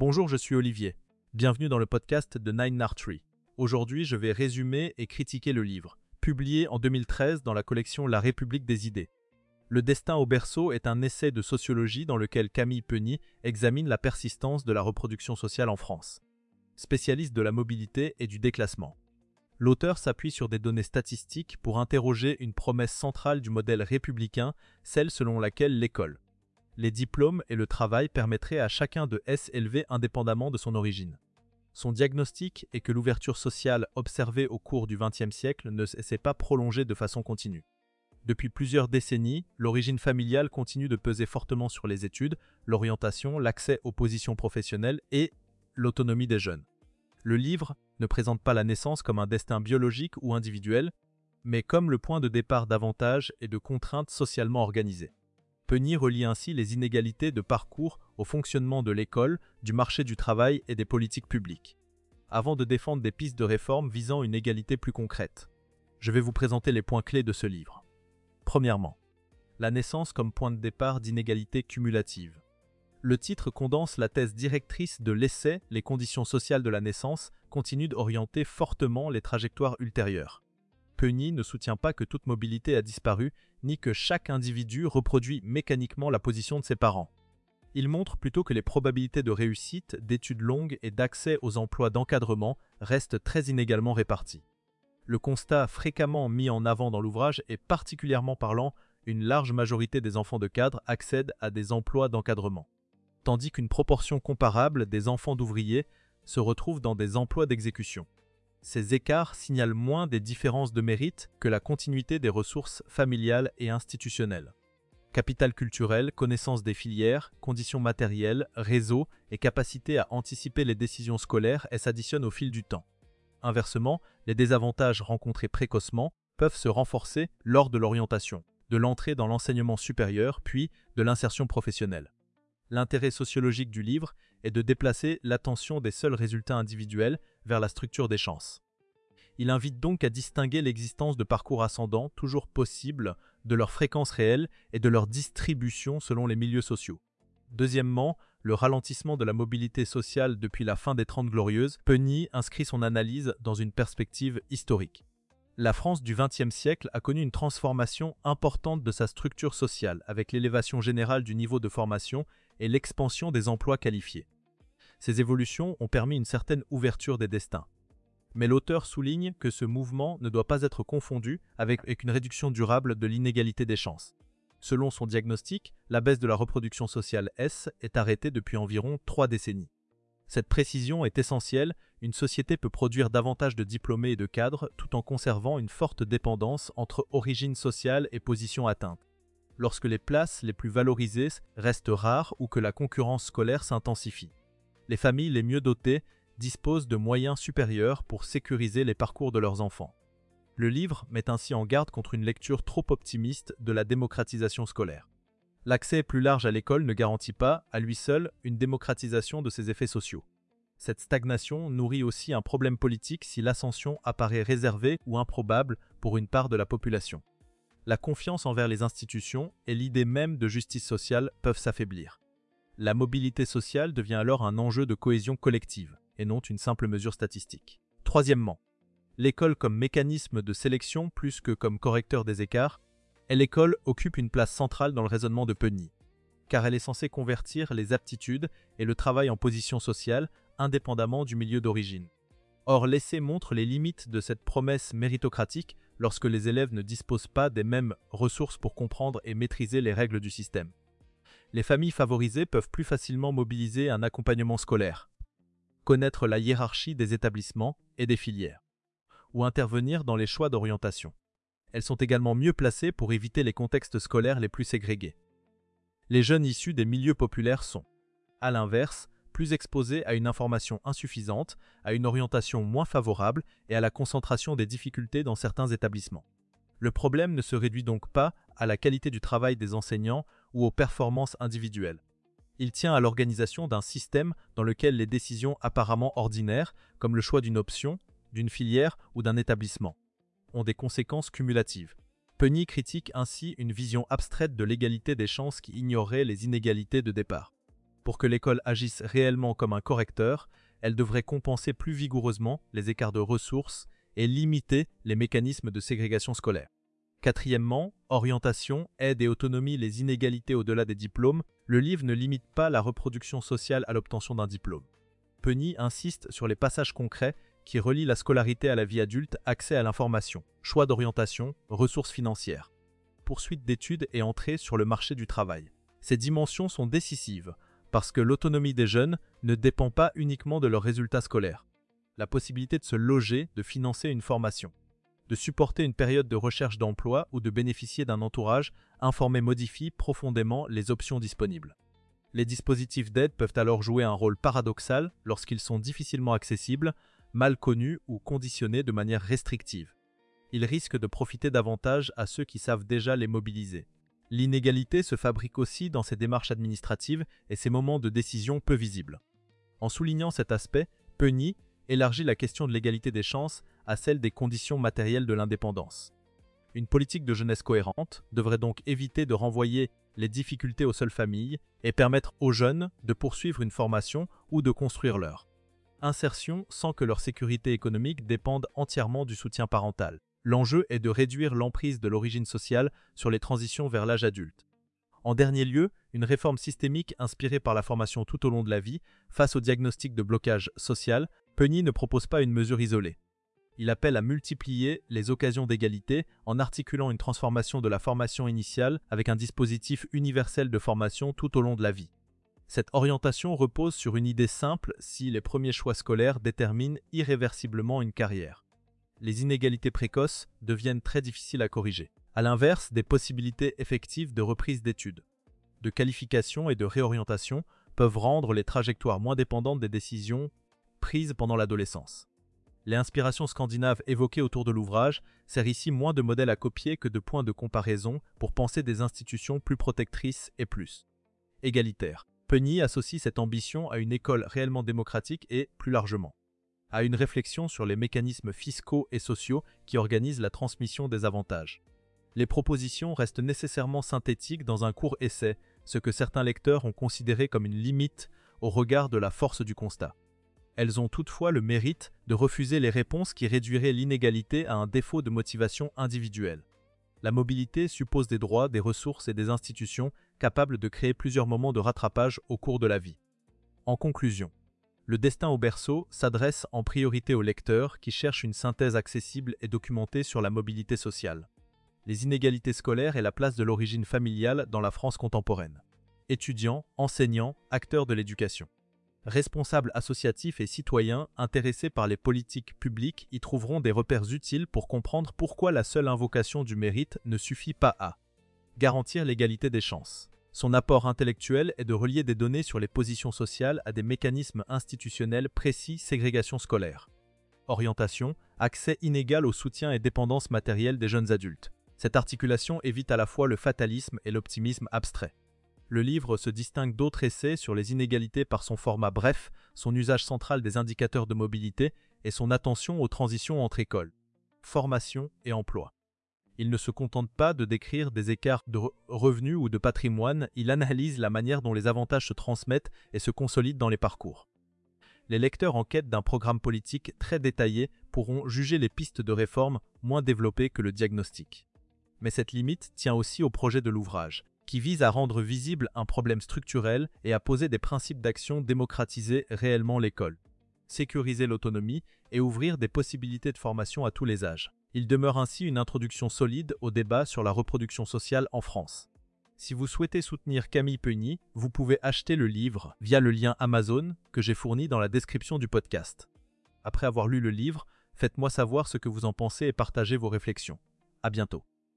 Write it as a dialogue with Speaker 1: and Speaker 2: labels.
Speaker 1: Bonjour, je suis Olivier. Bienvenue dans le podcast de Nine Tree. Aujourd'hui, je vais résumer et critiquer le livre, publié en 2013 dans la collection La République des idées. Le destin au berceau est un essai de sociologie dans lequel Camille Penny examine la persistance de la reproduction sociale en France. Spécialiste de la mobilité et du déclassement. L'auteur s'appuie sur des données statistiques pour interroger une promesse centrale du modèle républicain, celle selon laquelle l'école, les diplômes et le travail permettraient à chacun de s'élever indépendamment de son origine. Son diagnostic est que l'ouverture sociale observée au cours du XXe siècle ne s'est pas prolongée de façon continue. Depuis plusieurs décennies, l'origine familiale continue de peser fortement sur les études, l'orientation, l'accès aux positions professionnelles et l'autonomie des jeunes. Le livre ne présente pas la naissance comme un destin biologique ou individuel, mais comme le point de départ d'avantages et de contraintes socialement organisées. Penny relie ainsi les inégalités de parcours au fonctionnement de l'école, du marché du travail et des politiques publiques. Avant de défendre des pistes de réforme visant une égalité plus concrète, je vais vous présenter les points clés de ce livre. Premièrement, la naissance comme point de départ d'inégalités cumulatives. Le titre condense la thèse directrice de l'essai « Les conditions sociales de la naissance » continue d'orienter fortement les trajectoires ultérieures. Penny ne soutient pas que toute mobilité a disparu, ni que chaque individu reproduit mécaniquement la position de ses parents. Il montre plutôt que les probabilités de réussite, d'études longues et d'accès aux emplois d'encadrement restent très inégalement réparties. Le constat fréquemment mis en avant dans l'ouvrage est particulièrement parlant, une large majorité des enfants de cadres accèdent à des emplois d'encadrement, tandis qu'une proportion comparable des enfants d'ouvriers se retrouvent dans des emplois d'exécution. Ces écarts signalent moins des différences de mérite que la continuité des ressources familiales et institutionnelles. Capital culturel, connaissance des filières, conditions matérielles, réseau et capacité à anticiper les décisions scolaires s'additionnent au fil du temps. Inversement, les désavantages rencontrés précocement peuvent se renforcer lors de l'orientation, de l'entrée dans l'enseignement supérieur puis de l'insertion professionnelle. L'intérêt sociologique du livre est de déplacer l'attention des seuls résultats individuels vers la structure des chances. Il invite donc à distinguer l'existence de parcours ascendants toujours possibles de leur fréquence réelle et de leur distribution selon les milieux sociaux. Deuxièmement, le ralentissement de la mobilité sociale depuis la fin des Trente Glorieuses, Penny inscrit son analyse dans une perspective historique. La France du XXe siècle a connu une transformation importante de sa structure sociale avec l'élévation générale du niveau de formation et l'expansion des emplois qualifiés. Ces évolutions ont permis une certaine ouverture des destins. Mais l'auteur souligne que ce mouvement ne doit pas être confondu avec une réduction durable de l'inégalité des chances. Selon son diagnostic, la baisse de la reproduction sociale est arrêtée depuis environ 3 décennies. Cette précision est essentielle, une société peut produire davantage de diplômés et de cadres tout en conservant une forte dépendance entre origine sociale et position atteinte. Lorsque les places les plus valorisées restent rares ou que la concurrence scolaire s'intensifie. Les familles les mieux dotées disposent de moyens supérieurs pour sécuriser les parcours de leurs enfants. Le livre met ainsi en garde contre une lecture trop optimiste de la démocratisation scolaire. L'accès plus large à l'école ne garantit pas, à lui seul, une démocratisation de ses effets sociaux. Cette stagnation nourrit aussi un problème politique si l'ascension apparaît réservée ou improbable pour une part de la population. La confiance envers les institutions et l'idée même de justice sociale peuvent s'affaiblir. La mobilité sociale devient alors un enjeu de cohésion collective, et non une simple mesure statistique. Troisièmement, l'école comme mécanisme de sélection plus que comme correcteur des écarts, l'école occupe une place centrale dans le raisonnement de Penny, car elle est censée convertir les aptitudes et le travail en position sociale, indépendamment du milieu d'origine. Or, l'essai montre les limites de cette promesse méritocratique lorsque les élèves ne disposent pas des mêmes ressources pour comprendre et maîtriser les règles du système. Les familles favorisées peuvent plus facilement mobiliser un accompagnement scolaire, connaître la hiérarchie des établissements et des filières, ou intervenir dans les choix d'orientation. Elles sont également mieux placées pour éviter les contextes scolaires les plus ségrégés. Les jeunes issus des milieux populaires sont, à l'inverse, plus exposés à une information insuffisante, à une orientation moins favorable et à la concentration des difficultés dans certains établissements. Le problème ne se réduit donc pas à la qualité du travail des enseignants ou aux performances individuelles. Il tient à l'organisation d'un système dans lequel les décisions apparemment ordinaires, comme le choix d'une option, d'une filière ou d'un établissement, ont des conséquences cumulatives. Penny critique ainsi une vision abstraite de l'égalité des chances qui ignorerait les inégalités de départ. Pour que l'école agisse réellement comme un correcteur, elle devrait compenser plus vigoureusement les écarts de ressources et limiter les mécanismes de ségrégation scolaire. Quatrièmement, orientation, aide et autonomie les inégalités au-delà des diplômes. Le livre ne limite pas la reproduction sociale à l'obtention d'un diplôme. Penny insiste sur les passages concrets qui relient la scolarité à la vie adulte, accès à l'information, choix d'orientation, ressources financières, poursuite d'études et entrée sur le marché du travail. Ces dimensions sont décisives parce que l'autonomie des jeunes ne dépend pas uniquement de leurs résultats scolaires. La possibilité de se loger, de financer une formation, de supporter une période de recherche d'emploi ou de bénéficier d'un entourage informé modifie profondément les options disponibles. Les dispositifs d'aide peuvent alors jouer un rôle paradoxal lorsqu'ils sont difficilement accessibles, mal connus ou conditionnés de manière restrictive. Ils risquent de profiter davantage à ceux qui savent déjà les mobiliser. L'inégalité se fabrique aussi dans ces démarches administratives et ces moments de décision peu visibles. En soulignant cet aspect, Penny élargit la question de l'égalité des chances à celle des conditions matérielles de l'indépendance. Une politique de jeunesse cohérente devrait donc éviter de renvoyer les difficultés aux seules familles et permettre aux jeunes de poursuivre une formation ou de construire leur insertion sans que leur sécurité économique dépende entièrement du soutien parental. L'enjeu est de réduire l'emprise de l'origine sociale sur les transitions vers l'âge adulte. En dernier lieu, une réforme systémique inspirée par la formation tout au long de la vie, face au diagnostic de blocage social, Penny ne propose pas une mesure isolée. Il appelle à multiplier les occasions d'égalité en articulant une transformation de la formation initiale avec un dispositif universel de formation tout au long de la vie. Cette orientation repose sur une idée simple: si les premiers choix scolaires déterminent irréversiblement une carrière, les inégalités précoces deviennent très difficiles à corriger. À l'inverse, des possibilités effectives de reprise d'études, de qualification et de réorientation peuvent rendre les trajectoires moins dépendantes des décisions prises pendant l'adolescence. Les inspirations scandinaves évoquées autour de l'ouvrage servent ici moins de modèles à copier que de points de comparaison pour penser des institutions plus protectrices et plus égalitaires. Penny associe cette ambition à une école réellement démocratique et, plus largement, à une réflexion sur les mécanismes fiscaux et sociaux qui organisent la transmission des avantages. Les propositions restent nécessairement synthétiques dans un court essai, ce que certains lecteurs ont considéré comme une limite au regard de la force du constat. Elles ont toutefois le mérite de refuser les réponses qui réduiraient l'inégalité à un défaut de motivation individuelle. La mobilité suppose des droits, des ressources et des institutions capables de créer plusieurs moments de rattrapage au cours de la vie. En conclusion, Le destin au berceau s'adresse en priorité aux lecteurs qui cherchent une synthèse accessible et documentée sur la mobilité sociale, les inégalités scolaires et la place de l'origine familiale dans la France contemporaine. Étudiants, enseignants, acteurs de l'éducation, responsables associatifs et citoyens intéressés par les politiques publiques y trouveront des repères utiles pour comprendre pourquoi la seule invocation du mérite ne suffit pas à garantir l'égalité des chances. Son apport intellectuel est de relier des données sur les positions sociales à des mécanismes institutionnels précis: ségrégation scolaire, orientation, accès inégal au soutien et dépendance matérielle des jeunes adultes. Cette articulation évite à la fois le fatalisme et l'optimisme abstrait. Le livre se distingue d'autres essais sur les inégalités par son format bref, son usage central des indicateurs de mobilité et son attention aux transitions entre école, formation et emploi. Il ne se contente pas de décrire des écarts de revenus ou de patrimoine, il analyse la manière dont les avantages se transmettent et se consolident dans les parcours. Les lecteurs en quête d'un programme politique très détaillé pourront juger les pistes de réforme moins développées que le diagnostic. Mais cette limite tient aussi au projet de l'ouvrage, qui vise à rendre visible un problème structurel et à poser des principes d'action: démocratiser réellement l'école, sécuriser l'autonomie et ouvrir des possibilités de formation à tous les âges. Il demeure ainsi une introduction solide au débat sur la reproduction sociale en France. Si vous souhaitez soutenir Camille Penny, vous pouvez acheter le livre via le lien Amazon que j'ai fourni dans la description du podcast. Après avoir lu le livre, faites-moi savoir ce que vous en pensez et partagez vos réflexions. À bientôt.